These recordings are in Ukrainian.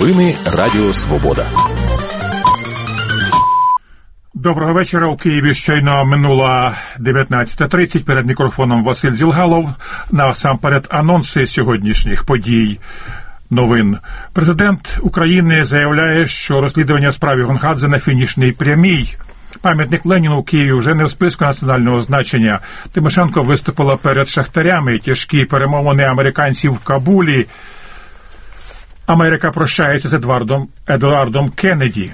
Новини Радіо Свобода. Доброго вечора. У Києві щойно минула 19:30. Перед мікрофоном Василь Зілгалов. Насамперед анонси сьогоднішніх подій. Новин. Президент України заявляє, що розслідування справи Гонгадзе на фінішній прямій. Пам'ятник Леніну у Києві вже не в списку національного значення. Тимошенко виступила перед шахтарями. Тяжкі перемовини американців в Кабулі. Америка прощається з Едуардом Кеннеді.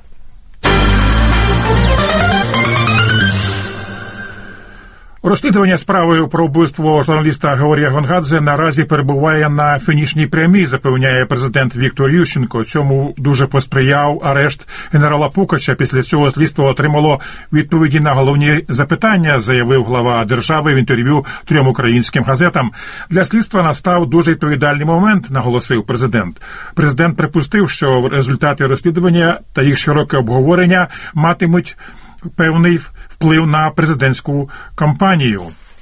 Розслідування справи про вбивство журналіста Георгія Гонгадзе наразі перебуває на фінішній прямій, запевняє президент Віктор Ющенко. Цьому дуже посприяв арешт генерала Пукача. Після цього слідство отримало відповіді на головні запитання, заявив глава держави в інтерв'ю 3 українським газетам. Для слідства настав дуже відповідальний момент, наголосив президент. Президент припустив, що результати розслідування та їх широке обговорення матимуть певний вплив на президентську кампанію.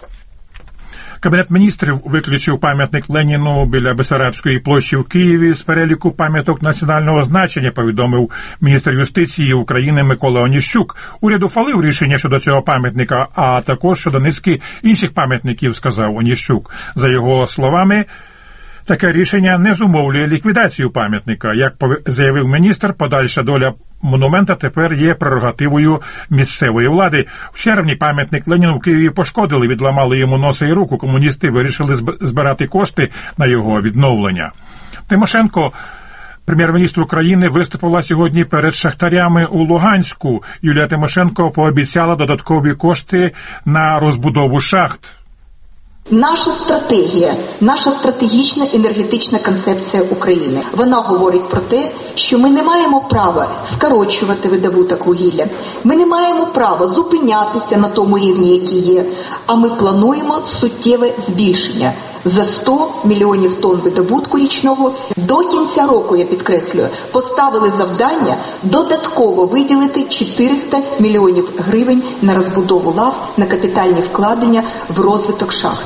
Кабінет міністрів виключив пам'ятник Леніну біля Бессарабської площі в Києві з переліку пам'яток національного значення, повідомив міністр юстиції України Микола Оніщук. Уряд ухвалив рішення щодо цього пам'ятника, а також щодо низки інших пам'ятників, сказав Оніщук. За його словами, таке рішення не зумовлює ліквідацію пам'ятника. Як заявив міністр, подальша доля монумента тепер є прерогативою місцевої влади. В червні пам'ятник Леніну в Києві пошкодили, відламали йому носа і руку. Комуністи вирішили збирати кошти на його відновлення. Тимошенко, прем'єр-міністр України, виступила сьогодні перед шахтарями у Луганську. Юлія Тимошенко пообіцяла додаткові кошти на розбудову шахт. Наша стратегія, наша стратегічна енергетична концепція України, вона говорить про те, що ми не маємо права скорочувати видобуток вугілля, ми не маємо права зупинятися на тому рівні, який є, а ми плануємо суттєве збільшення за 100 мільйонів тонн видобутку річного. До кінця року, я підкреслюю, поставили завдання додатково виділити 400 мільйонів гривень на розбудову лав, на капітальні вкладення в розвиток шахт.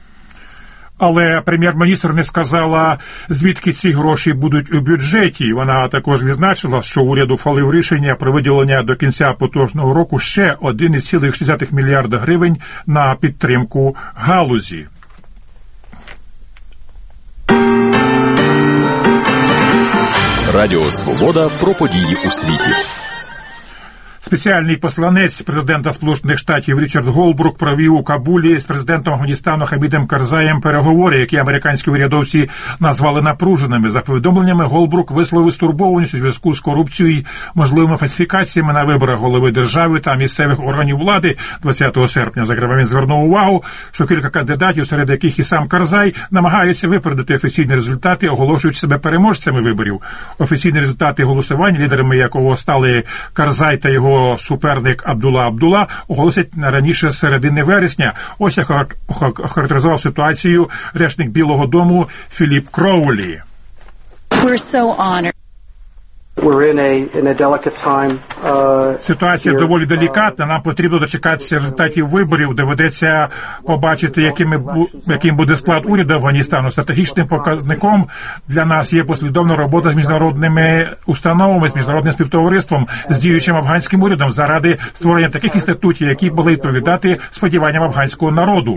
Але прем'єр-міністр не сказала, звідки ці гроші будуть у бюджеті. Вона також відзначила, що уряд ухвалив рішення про виділення до кінця поточного року ще 1,6 мільярда гривень на підтримку галузі. Радіо Свобода про події у світі. Спеціальний посланець президента Сполучених Штатів Річард Голбрук провів у Кабулі з президентом Афганістану Хамідом Карзаєм переговори, які американські урядовці назвали напруженими. За повідомленнями, Голбрук висловив стурбованість у зв'язку з корупцією і можливими фальсифікаціями на виборах голови держави та місцевих органів влади 20 серпня. Зокрема, він звернув увагу, що кілька кандидатів, серед яких і сам Карзай, намагаються випередити офіційні результати, оголошуючи себе переможцями виборів. Офіційні результати голосування, лідерами якого стали Карзай та його суперник Абдулла оголосять раніше середини вересня. Ось як охарактеризував ситуацію речник Білого дому Філіп Кроулі. Ситуація доволі делікатна. Нам потрібно дочекатися результатів виборів. Доведеться побачити, яким буде склад уряду Афганістану. Стратегічним показником для нас є послідовна робота з міжнародними установами, з міжнародним співтовариством, з діючим афганським урядом заради створення таких інститутів, які були відповідати сподіванням афганського народу.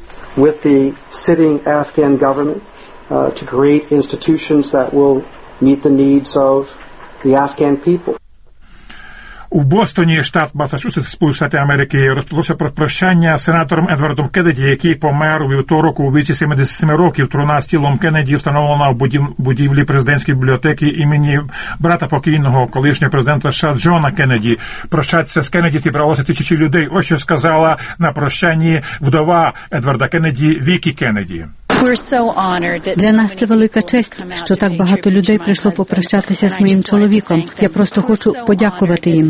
У Бостоні, штат Массачусетс, Сполучені Штати Америки, розпочалося прощання з сенатором Едвардом Кеннеді, який помер у вівторок у віці 77 років. Труна з тілом Кеннеді встановлена в будівлі президентської бібліотеки імені брата покійного колишнього президента США Джона Кеннеді. Прощатися з Кеннеді зібралося тисячі людей. Ось що сказала на прощанні вдова Едварда Кеннеді Вікі Кеннеді. Для нас це велика честь, що так багато людей прийшло попрощатися з моїм чоловіком. Я просто хочу подякувати їм.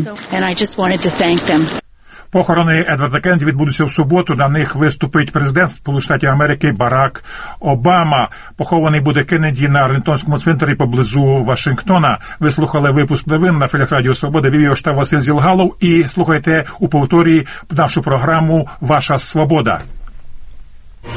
Похорони Едварда Кеннеді відбудуться в суботу. На них виступить президент Сполучених Штатів Америки Барак Обама. Похований буде Кеннеді на Арлінгтонському цвинтарі поблизу Вашингтона. Ви слухали випуск новин на хвилях Радіо Свобода. Вів його штаб Василь Зілгалов. І слухайте у повторі нашу програму «Ваша свобода».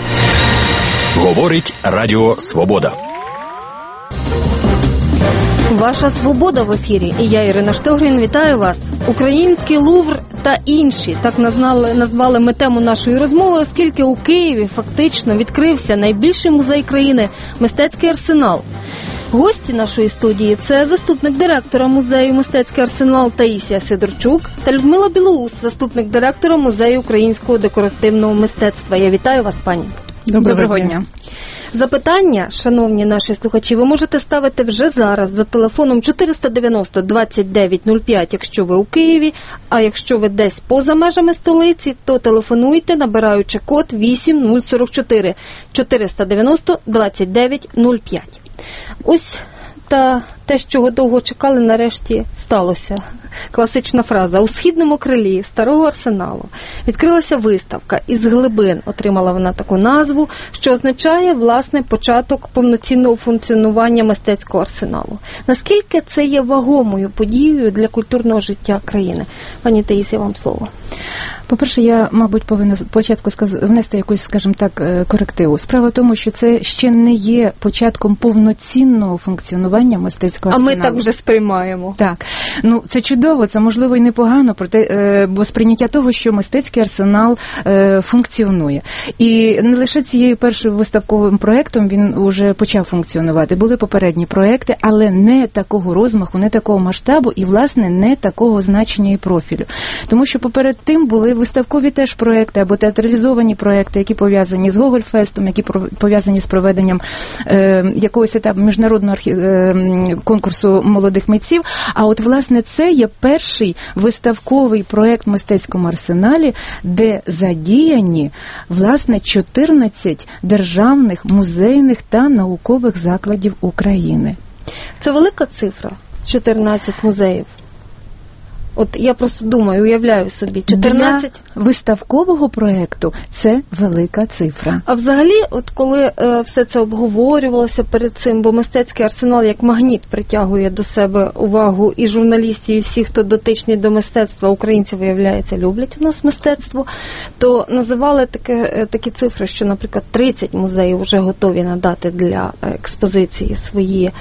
Говорить Радіо Свобода. Ваша свобода в ефірі. І я, Ірина Штогрін, вітаю вас. Український Лувр та інші. Так назвали ми тему нашої розмови, оскільки у Києві фактично відкрився найбільший музей країни – Мистецький арсенал. Гості нашої студії – це заступник директора музею «Мистецький арсенал» Таїсія Сидорчук та Людмила Білоус, заступник директора музею українського декоративного мистецтва. Я вітаю вас, пані. Доброго дня. Запитання, шановні наші слухачі, ви можете ставити вже зараз за телефоном 490-2905, якщо ви у Києві, а якщо ви десь поза межами столиці, то телефонуйте, набираючи код 8044 490-2905. Ось те, що довго чекали, нарешті сталося. Класична фраза. У східному крилі Старого арсеналу відкрилася виставка «Із глибин». Отримала вона таку назву, що означає, власне, початок повноцінного функціонування мистецького арсеналу. Наскільки це є вагомою подією для культурного життя країни? Пані Таїсія, вам слово. По-перше, я, мабуть, повинна спочатку внести якусь, скажімо так, корективу. Справа в тому, що це ще не є початком повноцінного функціонування мистецького арсеналу. А ми так вже сприймаємо. Так. Ну, це чудово, це, можливо, і непогано, проте, бо сприйняття того, що мистецький арсенал функціонує. І не лише цією першим виставковим проєктом він вже почав функціонувати. Були попередні проєкти, але не такого розмаху, не такого масштабу і, власне, не такого значення і профілю. Тому що поперед тим були виставкові теж проєкти або театралізовані проєкти, які пов'язані з Гогольфестом, які пов'язані з проведенням якогось етапу міжнародного конкурсу молодих митців. А от, власне, це є перший виставковий проєкт в мистецькому арсеналі, де задіяні, власне, 14 державних, музейних та наукових закладів України. Це велика цифра, 14 музеїв. От я просто думаю, уявляю собі, 14... Для виставкового проєкту це велика цифра. А взагалі, от коли все це обговорювалося перед цим, бо мистецький арсенал як магніт притягує до себе увагу і журналістів, і всіх, хто дотичний до мистецтва, українці, виявляється, люблять у нас мистецтво, то називали такі цифри, що, наприклад, 30 музеїв вже готові надати для експозиції свої,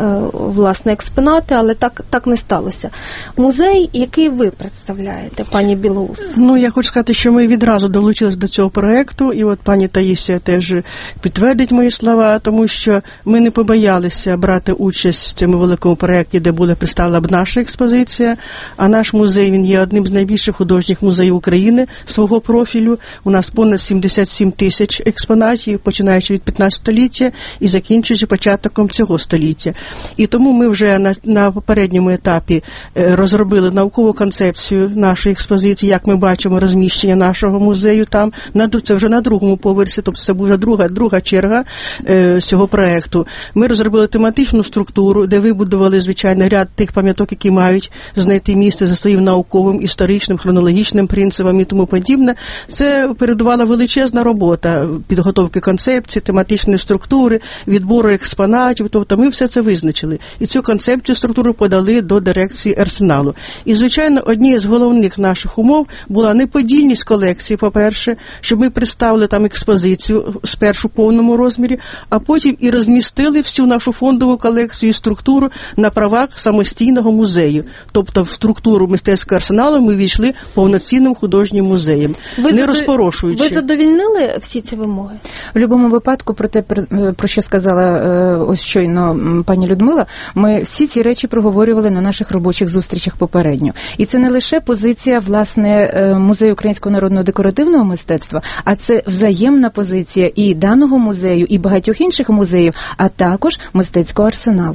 власне, експонати, але так не сталося. Музей, який ви представляєте, пані Білоус? Ну, я хочу сказати, що ми відразу долучились до цього проєкту, і от пані Таїсія теж підтвердить мої слова, тому що ми не побоялися брати участь в цьому великому проєкті, де була представлена б наша експозиція, а наш музей, він є одним з найбільших художніх музеїв України свого профілю. У нас понад 77 тисяч експонатів, починаючи від 15 століття і закінчуючи початком цього століття. І тому ми вже на попередньому етапі розробили наукову концепцію нашої експозиції, як ми бачимо розміщення нашого музею там, це вже на другому поверсі, тобто це буде друга черга цього проєкту. Ми розробили тематичну структуру, де вибудували, звичайно, ряд тих пам'яток, які мають знайти місце за своїм науковим, історичним, хронологічним принципом і тому подібне. Це передувала величезна робота підготовки концепції, тематичної структури, відбору експонатів, тобто ми все це визначили. І цю концепцію структуру подали до дирекції арсеналу. І, звичайно, однією з головних наших умов була неподільність колекції, по-перше, щоб ми представили там експозицію спершу в повному розмірі, а потім і розмістили всю нашу фондову колекцію і структуру на правах самостійного музею. Тобто в структуру мистецького арсеналу ми війшли повноцінним художнім музеєм, не розпорошуючи. Ви задовільнили всі ці вимоги? В будь-якому випадку, про те, про що сказала ось щойно пані Людмила, ми всі ці речі проговорювали на наших робочих зустрічах попередньо. І це не лише позиція, власне, Музею українського народного декоративного мистецтва, а це взаємна позиція і даного музею, і багатьох інших музеїв, а також мистецького арсеналу.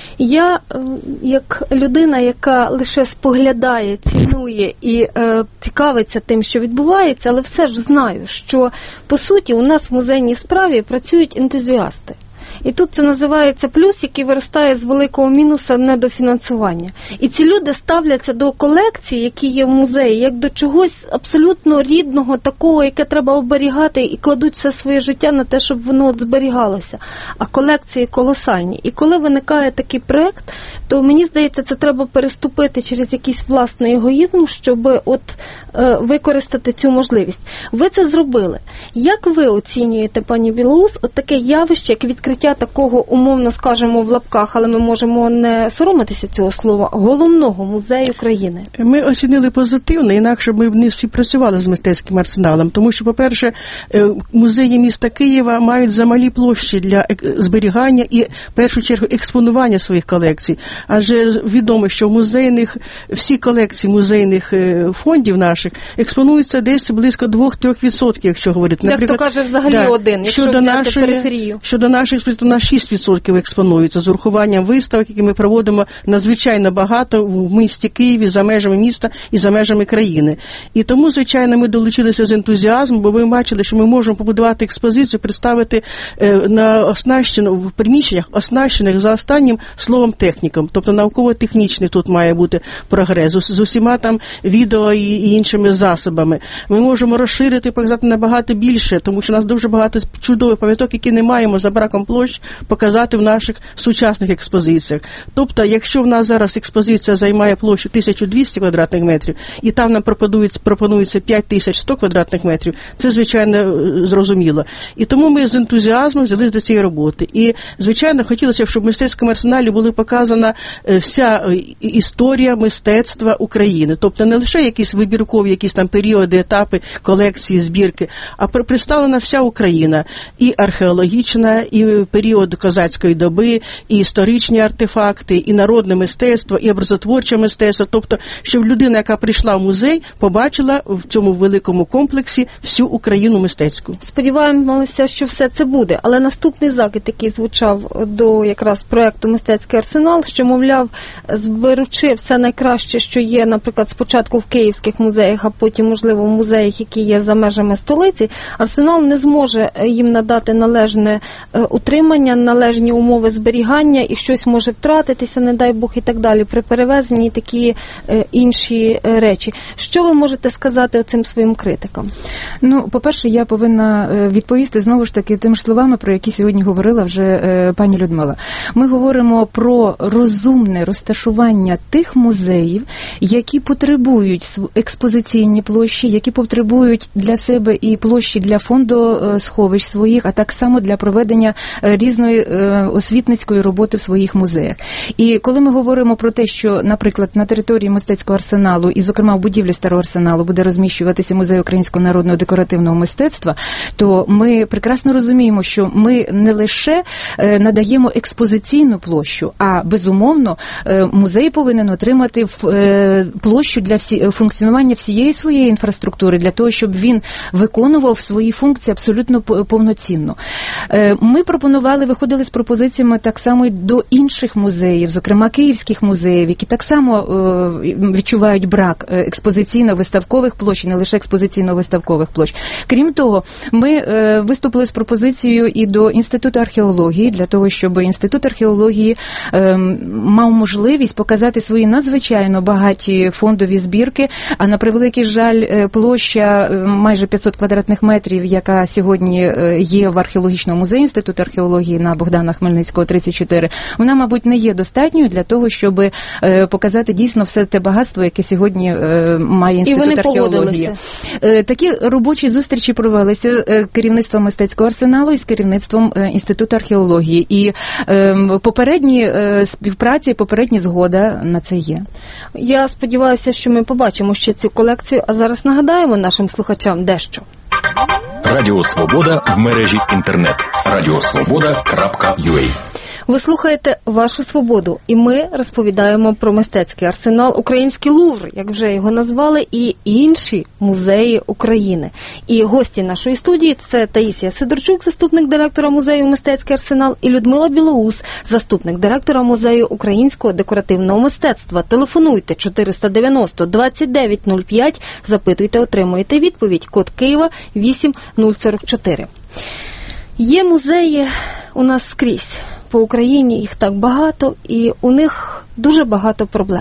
Я, як людина, яка лише споглядає, цінує і цікавиться тим, що відбувається, але все ж знаю, що, по суті, у нас в музейній справі працюють ентузіасти. І тут це називається плюс, який виростає з великого мінуса недофінансування. І ці люди ставляться до колекції, які є в музеї, як до чогось абсолютно рідного, такого, яке треба оберігати, і кладуть все своє життя на те, щоб воно використовувалося. А колекції колосальні. І коли виникає такий проєкт, то мені здається, це треба переступити через якийсь власний егоїзм, щоб використати цю можливість. Ви це зробили. Як ви оцінюєте, пані Білоус, от таке явище, як відкриття такого, умовно скажемо в лапках, але ми можемо не соромитися цього слова, головного музею країни? Ми оцінили позитивно, інакше ми б не співпрацювали з мистецьким арсеналом, тому що, по-перше, музеї міста Києва мають замалі площі для зберігання і, в першу чергу, експонування своїх колекцій. Адже відомо, що всі колекції музейних фондів наших експонуються десь близько 2-3%, якщо говорити. Як то каже, взагалі один, якщо взяти периферію. Щодо наших експозицій, на 6% експонуються з урахуванням виставок, які ми проводимо надзвичайно багато в місті Києві, за межами міста і за межами країни. І тому, звичайно, ми долучилися з ентузіазмом, бо ми бачили, що ми можемо побудувати експозицію, представити в приміщеннях, оснащених за останнім словом техніком. Тобто науково-технічний тут має бути прогрес, з усіма там відео і іншими засобами. Ми можемо розширити, показати набагато більше, тому що у нас дуже багато чудових пам'яток, які не маємо за браком площ показати в наших сучасних експозиціях. Тобто, якщо в нас зараз експозиція займає площу 1200 квадратних метрів, і там нам пропонується 5100 квадратних метрів, це, звичайно, зрозуміло. І тому ми з ентузіазмом взялись до цієї роботи. І, звичайно, хотілося, щоб в мистецькому арсеналі була показана вся історія мистецтва України. Тобто не лише якісь вибіркові, якісь там періоди, етапи, колекції, збірки, а представлена вся Україна. І археологічна, і період козацької доби, і історичні артефакти, і народне мистецтво, і образотворче мистецтво. Тобто, щоб людина, яка прийшла в музей, побачила в цьому великому комплексі всю Україну мистецьку. Сподіваємося, що все це буде. Але наступний закид, який звучав до якраз проєкту «Мистецький арсенал», що, мовляв, зберучи все найкраще, що є, наприклад, спочатку в київських музеях, а потім, можливо, в музеях, які є за межами столиці, арсенал не зможе їм надати належне утримання, належні умови зберігання, і щось може втратитися, не дай Бог, і так далі, при перевезенні і такі інші речі. Що ви можете сказати оцим своїм критикам? По-перше, я повинна відповісти знову ж таки тими ж словами, про які сьогодні говорила вже пані Людмила. Ми говоримо про розумне розташування тих музеїв, які потребують експозиційні площі, які потребують для себе і площі для фондосховищ своїх, а так само для проведення різної освітницької роботи в своїх музеях. І коли ми говоримо про те, що, наприклад, на території мистецького арсеналу, і, зокрема, в будівлі Старого арсеналу буде розміщуватися музей українського народного декоративного мистецтва, то ми прекрасно розуміємо, що ми не лише надаємо експозиційну площу, а, безумовно, музей повинен отримати площу для функціонування всієї своєї інфраструктури, для того, щоб він виконував свої функції абсолютно повноцінно. Ми виходили з пропозиціями так само і до інших музеїв, зокрема київських музеїв, які так само відчувають брак експозиційно-виставкових площ, не лише експозиційно-виставкових площ. Крім того, ми виступили з пропозицією і до Інституту археології, для того, щоб Інститут археології мав можливість показати свої надзвичайно багаті фондові збірки, а на превеликий жаль, площа майже 500 квадратних метрів, яка сьогодні є в археологічному музеї Інституту археології на Богдана Хмельницького, 34, вона, мабуть, не є достатньою для того, щоб показати дійсно все те багатство, яке сьогодні має Інститут археології. Такі робочі зустрічі провелися керівництвом мистецького арсеналу і з керівництвом Інституту археології. І попередні співпраці, попередня згода на це є. Я сподіваюся, що ми побачимо ще цю колекцію, а зараз нагадаємо нашим слухачам дещо. Радіо Свобода в мережі інтернет. radiosvoboda.ua. Ви слухаєте «Вашу свободу», і ми розповідаємо про мистецький арсенал, український Лувр, як вже його назвали, і інші музеї України. І гості нашої студії – це Таїсія Сидорчук, заступник директора музею «Мистецький арсенал», і Людмила Білоус, заступник директора музею українського декоративного мистецтва. Телефонуйте 490-2905, запитуйте, отримуєте відповідь. Код Києва 8044. Є музеї у нас скрізь. По Україні їх так багато, і у них дуже багато проблем.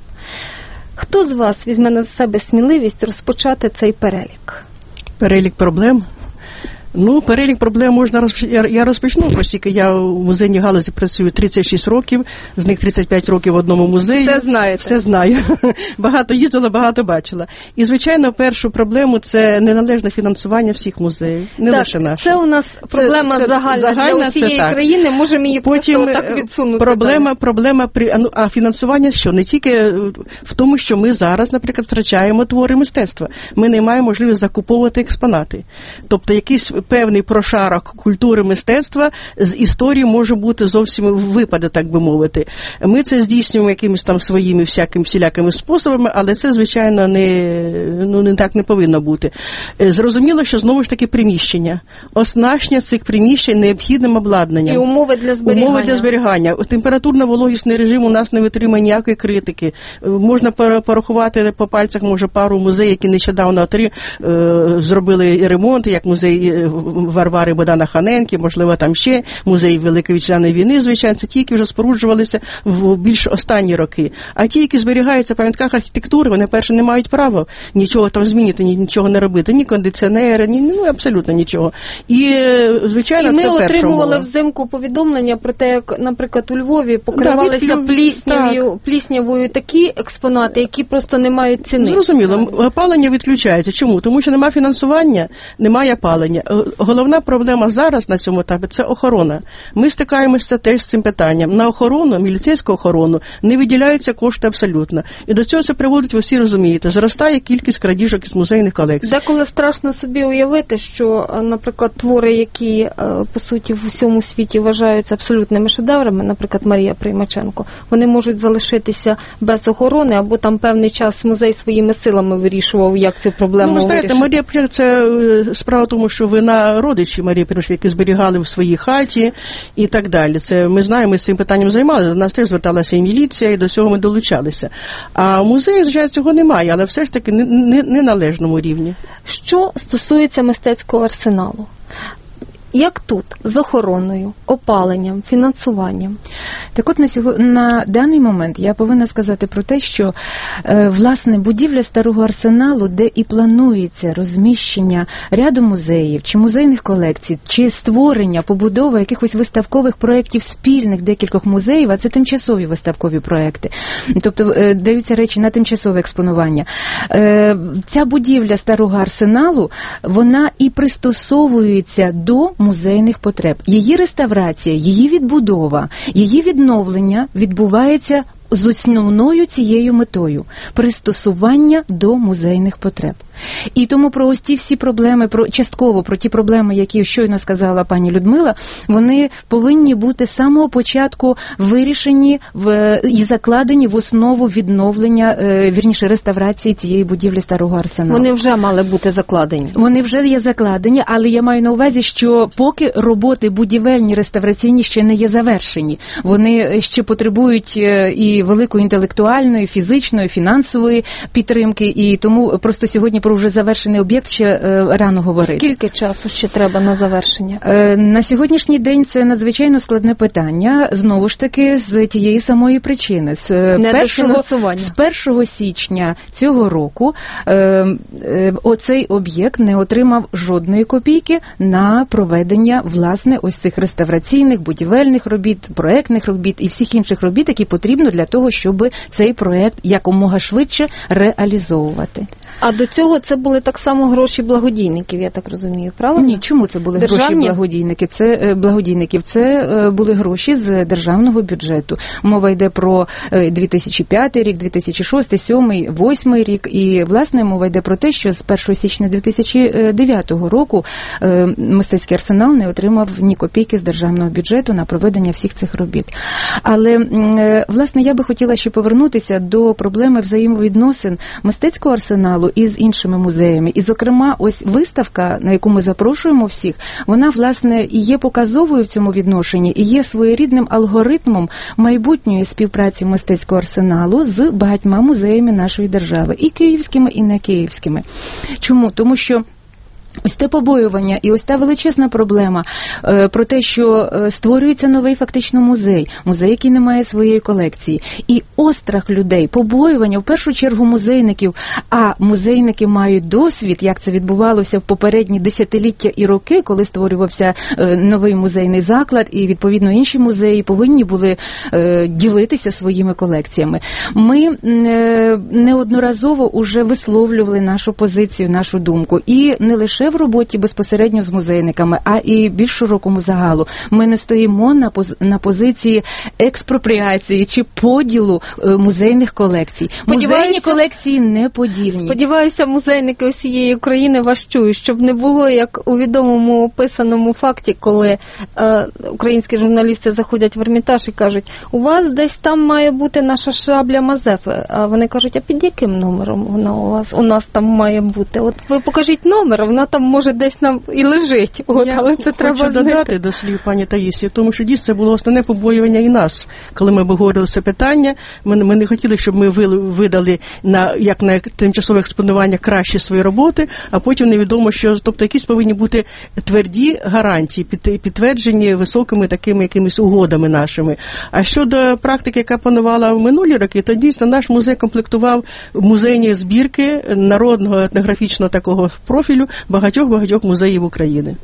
Хто з вас візьме на себе сміливість розпочати цей перелік? Перелік проблем? Ну, перелік проблем можна я розпочну, оскільки я в музейній галузі працюю 36 років, з них 35 років в одному музеї. Все знаєте. Все знаю. Багато їздила, багато бачила. І, звичайно, першу проблему – це неналежне фінансування всіх музеїв, не так, лише наших. це у нас проблема загальна для усієї країни, можемо її просто так відсунути. Проблема а фінансування що? Не тільки в тому, що ми зараз, наприклад, втрачаємо твори мистецтва. Ми не маємо можливість закуповувати експонати. Тобто якийсь певний прошарок культури мистецтва з історії може бути зовсім випаде, так би мовити. Ми це здійснюємо якимись там своїми всілякими способами, але це, звичайно, не так не повинно бути. Зрозуміло, що знову ж таки приміщення. Оснащення цих приміщень необхідним обладнанням. І умови для зберігання. Температурно-вологісний режим у нас не витримає ніякої критики. Можна порахувати по пальцях, може, пару музеїв, які нещодавно зробили ремонт, як музей Варвари Богдана Ханенки, можливо, там ще музей Великої Вітчизняної війни, звичайно, це ті, які вже споруджувалися в більш останні роки. А ті, які зберігаються в пам'ятках архітектури, вони, перше, не мають права нічого там змінити, нічого не робити, ні кондиціонери, абсолютно нічого. І, звичайно, це перша умова. І ми отримували взимку повідомлення про те, як, наприклад, у Львові покривалися пліснявою такі експонати, які просто не мають ціни. Зрозуміло. Опалення відключається. Чому? Тому що немає фінансування, немає опалення. Головна проблема зараз на цьому етапі – це охорона. Ми стикаємося теж з цим питанням. На охорону, міліцейську охорону, не виділяються кошти абсолютно. І до цього це приводить, ви всі розумієте, зростає кількість крадіжок із музейних колекцій. Деколи страшно собі уявити, що, наприклад, твори, які, по суті, в усьому світі вважаються абсолютними шедеврами, наприклад, Марія Приймаченко, вони можуть залишитися без охорони, або там певний час музей своїми силами вирішував, як цю проблему вирішити. Ви знаєте, Марія Приймаченко, це справа в тому, що вина родичі Марії Приймаченко, які зберігали в своїй хаті і так далі. Це ми знаємо, ми з цим питанням займалися, до нас теж зверталася і міліція, і до цього ми долучалися. А в музеї, звичайно, цього немає, але все ж таки не належному рівні. Що стосується мистецького арсеналу? Як тут? З охороною, опаленням, фінансуванням? Так от на даний момент я повинна сказати про те, що, власне, будівля старого арсеналу, де і планується розміщення ряду музеїв, чи музейних колекцій, чи створення, побудова якихось виставкових проєктів спільних декількох музеїв, а це тимчасові виставкові проєкти. Тобто даються речі на тимчасове експонування. Ця будівля старого арсеналу, вона і пристосовується до музейних потреб. Її реставрація, її відбудова, її відновлення відбувається з основною цією метою – пристосування до музейних потреб. І тому про ось ці всі проблеми, частково про ті проблеми, які щойно сказала пані Людмила, вони повинні бути з самого початку вирішені і закладені в основу відновлення, вірніше, реставрації цієї будівлі старого арсеналу. Вони вже мали бути закладені. Вони вже є закладені, але я маю на увазі, що поки роботи будівельні, реставраційні ще не є завершені. Вони ще потребують і великої інтелектуальної, фізичної, фінансової підтримки, і тому просто сьогодні про вже завершений об'єкт ще рано говорити. Скільки часу ще треба на завершення? На сьогоднішній день це надзвичайно складне питання, знову ж таки, з тієї самої причини. З 1 січня цього року оцей об'єкт не отримав жодної копійки на проведення, власне, ось цих реставраційних, будівельних робіт, проектних робіт і всіх інших робіт, які потрібно для того, щоб цей проект якомога швидше реалізовувати. А до цього це були так само гроші благодійників, я так розумію, правильно? Ні, чому це були державні? Гроші благодійників? Це були гроші з державного бюджету. Мова йде про 2005 рік, 2006, 2007, 2008 рік. І, власне, мова йде про те, що з 1 січня 2009 року мистецький арсенал не отримав ні копійки з державного бюджету на проведення всіх цих робіт. Але, власне, я би хотіла ще повернутися до проблеми взаємовідносин мистецького арсеналу із іншими музеями. І, зокрема, ось виставка, на яку ми запрошуємо всіх, вона, власне, і є показовою в цьому відношенні, і є своєрідним алгоритмом майбутньої співпраці мистецького арсеналу з багатьма музеями нашої держави, і київськими, і не київськими. Чому? Тому що Ось те побоювання і ось та величезна проблема про те, що створюється новий фактично музей, який не має своєї колекції. І острах людей, побоювання, в першу чергу музейників, а музейники мають досвід, як це відбувалося в попередні десятиліття і роки, коли створювався новий музейний заклад, і, відповідно, інші музеї повинні були ділитися своїми колекціями. Ми неодноразово уже висловлювали нашу позицію, нашу думку. І не лише в роботі безпосередньо з музейниками, а і більш широкому загалу. Ми не стоїмо на позиції експропріації чи поділу музейних колекцій. Музейні колекції не подільні. Сподіваюся, музейники усієї України вас чують, щоб не було, як у відомому описаному факті, коли українські журналісти заходять в Ермітаж і кажуть, у вас десь там має бути наша шабля Мазепи. А вони кажуть, а під яким номером вона у нас там має бути? От ви покажіть номер, вона там може десь нам і лежить. Але це треба хочу додати до слів пані Таїсії, тому що дійсно це було основне побоювання і нас, коли ми обговорили це питання. Ми не хотіли, щоб ми видали як на тимчасове експонування кращі свої роботи, а потім невідомо, що, тобто якісь повинні бути тверді гарантії, підтверджені високими такими якимись угодами нашими. А щодо практики, яка панувала в минулі роки, то дійсно наш музей комплектував музейні збірки народного етнографічного такого профілю багатьох музеїв України.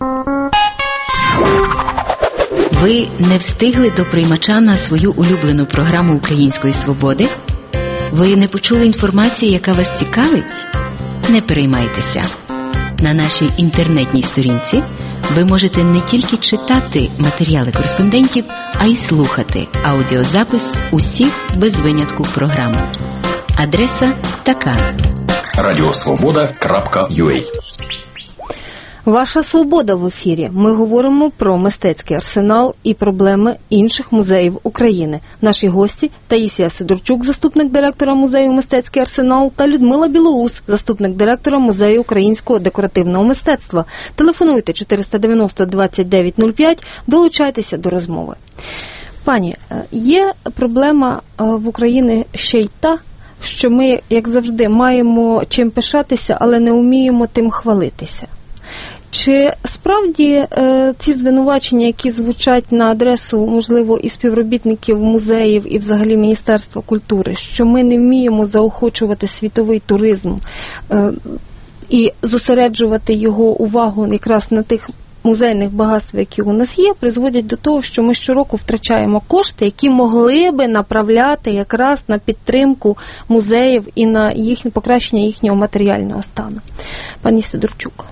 Ви не встигли до приймача на свою улюблену програму Української свободи? Ви не почули інформації, яка вас цікавить? Не переймайтеся. На нашій інтернетній сторінці ви можете не тільки читати матеріали кореспондентів, а й слухати аудіозапис усіх без винятку програм. Адреса така: radiosvoboda.ua. Ваша свобода в ефірі. Ми говоримо про мистецький арсенал і проблеми інших музеїв України. Наші гості – Таїсія Сидорчук, заступник директора музею «Мистецький арсенал», та Людмила Білоус, заступник директора музею українського декоративного мистецтва. Телефонуйте 490-2905, долучайтеся до розмови. Пані, є проблема в Україні ще й та, що ми, як завжди, маємо чим пишатися, але не вміємо тим хвалитися. Чи справді ці звинувачення, які звучать на адресу, можливо, і співробітників музеїв, і взагалі Міністерства культури, що ми не вміємо заохочувати світовий туризм і зосереджувати його увагу якраз на тих музейних багатств, які у нас є, призводять до того, що ми щороку втрачаємо кошти, які могли би направляти якраз на підтримку музеїв і на покращення їхнього матеріального стану? Пані Сидорчук.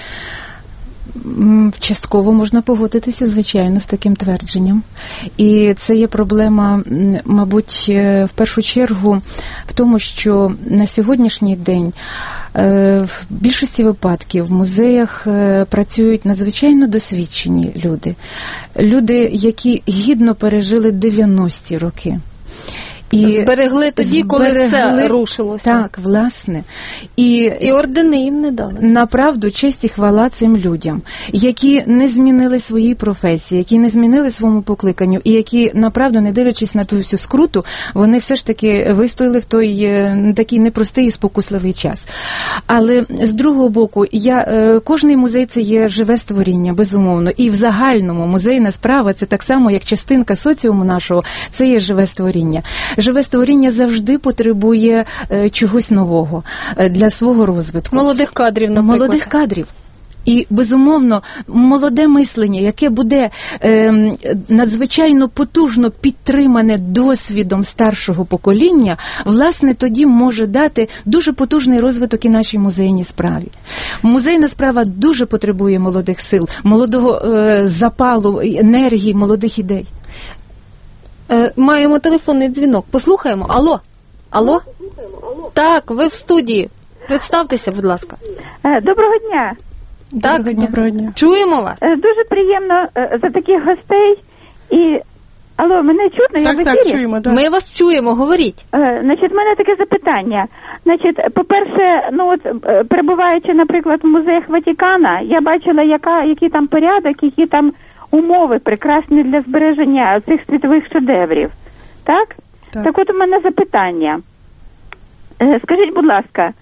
Частково можна погодитися, звичайно, з таким твердженням. І це є проблема, мабуть, в першу чергу в тому, що на сьогоднішній день в більшості випадків в музеях працюють надзвичайно досвідчені люди. Люди, які гідно пережили 90-ті роки. І зберегли тоді, коли все рушилося. Так, власне. І ордени їм не дали. Направду, честь і хвала цим людям, які не змінили свої професії, які не змінили своєму покликанню, і які, направду, не дивлячись на ту всю скруту, вони все ж таки вистояли в той такий непростий і спокусливий час. Але, з другого боку, кожний музей – це є живе створіння, безумовно. І в загальному музейна справа – це так само, як частинка соціуму нашого, це є живе створіння. Живе створіння завжди потребує чогось нового для свого розвитку. Молодих кадрів, наприклад. Молодих кадрів. І, безумовно, молоде мислення, яке буде надзвичайно потужно підтримане досвідом старшого покоління, власне, тоді може дати дуже потужний розвиток і нашій музейній справі. Музейна справа дуже потребує молодих сил, молодого запалу, енергії, молодих ідей. Маємо телефонний дзвінок. Послухаємо. Алло? Алло? Так, ви в студії. Представтеся, будь ласка. Доброго дня. Так, Доброго дня. Чуємо вас. Дуже приємно за таких гостей. І алло, мене чутно? Я в ефірі? Так, чуємо, так. Ми вас чуємо, говоріть. Значить, в мене таке запитання. Значить, по-перше, перебуваючи, наприклад, в музеях Ватикана, я бачила, який там порядок, які там умови прекрасні для збереження цих світових шедеврів. Так? Так от у мене запитання. Скажіть, будь ласка,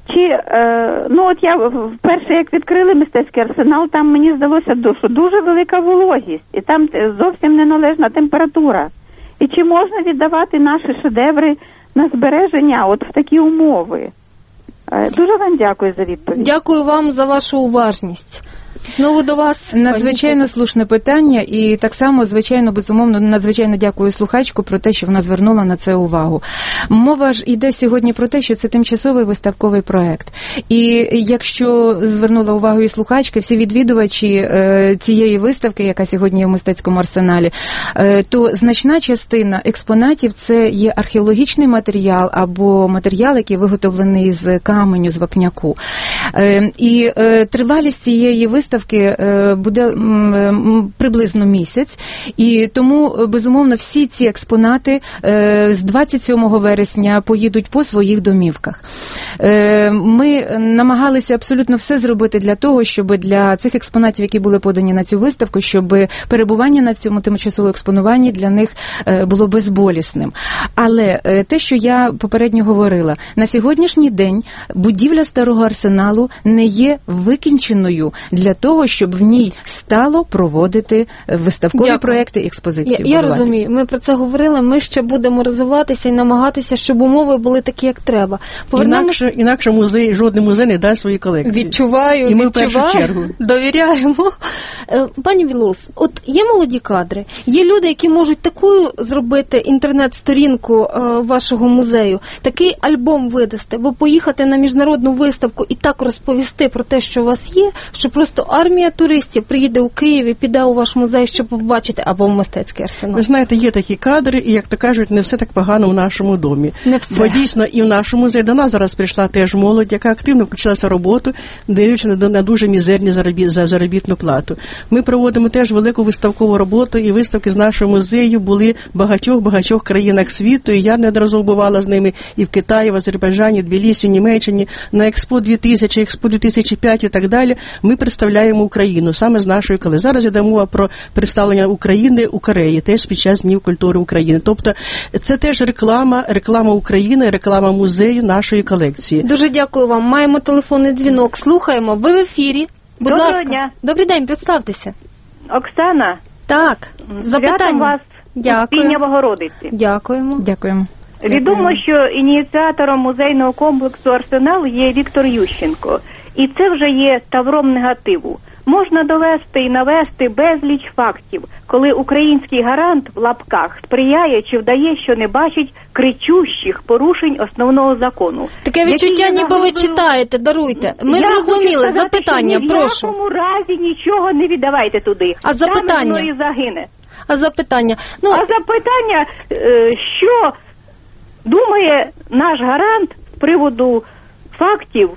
от я вперше, як відкрили мистецький арсенал, там мені здалося, що дуже велика вологість, і там зовсім неналежна температура. І чи можна віддавати наші шедеври на збереження от в такі умови? Дуже вам дякую за відповідь. Дякую вам за вашу уважність. Знову до вас. Надзвичайно слушне питання, і так само, звичайно, безумовно, надзвичайно дякую слухачку про те, що вона звернула на це увагу. Мова ж йде сьогодні про те, що це тимчасовий виставковий проект. І якщо звернула увагу і слухачка, всі відвідувачі цієї виставки, яка сьогодні є в мистецькому арсеналі, то значна частина експонатів – це є археологічний матеріал або матеріал, який виготовлений з каменю, з вапняку. І тривалість цієї виставки буде приблизно місяць, і тому, безумовно, всі ці експонати з 27 вересня поїдуть по своїх домівках. Ми намагалися абсолютно все зробити для того, щоб для цих експонатів, які були подані на цю виставку, щоб перебування на цьому тимчасовому експонуванні для них було безболісним. Але те, що я попередньо говорила, на сьогоднішній день будівля Старого Арсеналу не є викінченою для того, щоб в ній стало проводити виставкові проекти, експозиції. Я розумію, ми про це говорили, ми ще будемо розвиватися і намагатися, щоб умови були такі, як треба. Інакше музей, жодний музей не дасть свої колекції. Відчуваю, і ми в першу чергу. Довіряємо. Пані Вілоус, от є молоді кадри, є люди, які можуть таку зробити інтернет-сторінку вашого музею, такий альбом видасти, або поїхати на міжнародну виставку і так розповісти про те, що у вас є, що просто армія туристів приїде у Київ і піде у ваш музей, щоб побачити, або в мистецький арсенал. Ви знаєте, є такі кадри, і, як то кажуть, не все так погано в нашому домі. Не все. Бо дійсно і в нашому музеї до нас зараз прийшла теж молодь, яка активно включилася в роботу, дивлячись на дуже мізерні заробітну плату. Ми проводимо теж велику виставкову роботу, і виставки з нашого музею були в багатьох країнах світу, і я неодноразово бувала з ними і в Китаї, в Азербайджані, в Тбілісі, в Німеччині, на Експо 2000, Експо 2005 і так далі. Ми представляємо Україну саме з нашої коли. Зараз йде мова про представлення України у Кореї, теж під час Днів культури України. Тобто це теж реклама України, реклама музею нашої колекції. Дуже дякую вам. Маємо телефонний дзвінок. Слухаємо. Ви в ефірі. Будь Доброго ласка. Дня. Добрий день, представтеся. Оксана. Так. Запитання. Вас Успіння Богородиці. Дякуємо. Дякуємо. Відомо, що ініціатором музейного комплексу «Арсенал» є Віктор Ющенко. І це вже є тавром негативу. Можна довести і навести безліч фактів, коли український гарант в лапках сприяє чи вдає, що не бачить кричущих порушень основного закону. Таке відчуття, ніби ви читаєте, даруйте. Ми зрозуміли. Запитання, прошу. В якому разі нічого не віддавайте туди. А запитання? Там і загине. А запитання? А запитання, що думає наш гарант з приводу фактів,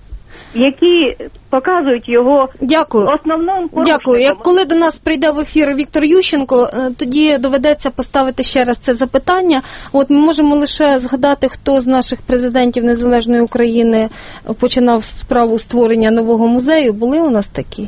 які показують його основному порушником. Дякую. Коли до нас прийде в ефір Віктор Ющенко, тоді доведеться поставити ще раз це запитання. От ми можемо лише згадати, хто з наших президентів Незалежної України починав справу створення нового музею. Були у нас такі?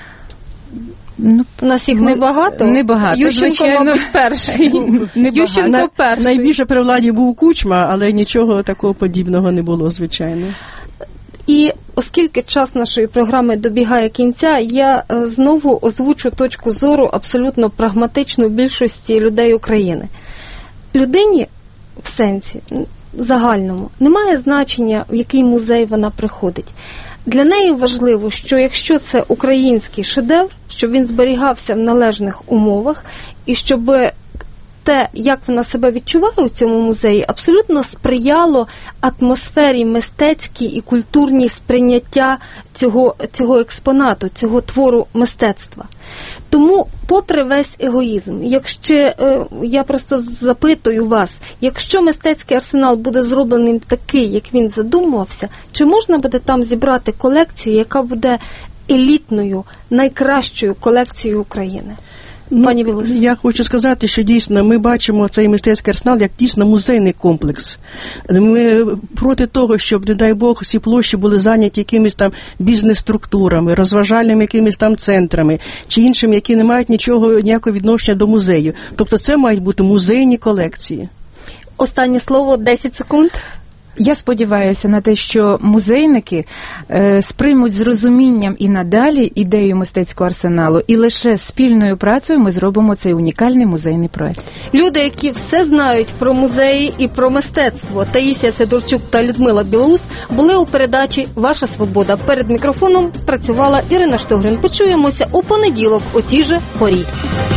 У нас їх небагато. Ющенко, звичайно, мабуть, перший. Ющенко перший. Найбільше при владі був Кучма, але нічого такого подібного не було, звичайно. І оскільки час нашої програми добігає кінця, я знову озвучу точку зору абсолютно прагматичну більшості людей України. Людині в сенсі загальному немає значення, в який музей вона приходить. Для неї важливо, що якщо це український шедевр, щоб він зберігався в належних умовах і щоб те, як вона себе відчуває у цьому музеї, абсолютно сприяло атмосфері мистецькій і культурній сприйняття цього експонату, цього твору мистецтва. Тому, попри весь егоїзм, якщо я просто запитую вас, якщо мистецький арсенал буде зробленим такий, як він задумувався, чи можна буде там зібрати колекцію, яка буде елітною, найкращою колекцією України? Пані Вілоус. Я хочу сказати, що дійсно ми бачимо цей мистецький арсенал як дійсно музейний комплекс. Ми проти того, щоб, не дай Бог, ці площі були зайняті якимись там бізнес-структурами, розважальними якимись там центрами, чи іншими, які не мають ніякого відношення до музею. Тобто це мають бути музейні колекції. Останнє слово, 10 секунд. Я сподіваюся на те, що музейники сприймуть з розумінням і надалі ідею мистецького арсеналу, і лише спільною працею ми зробимо цей унікальний музейний проект. Люди, які все знають про музеї і про мистецтво, Таїсія Сидорчук та Людмила Білоус, були у передачі «Ваша свобода». Перед мікрофоном працювала Ірина Штогрин. Почуємося у понеділок о цій же порі.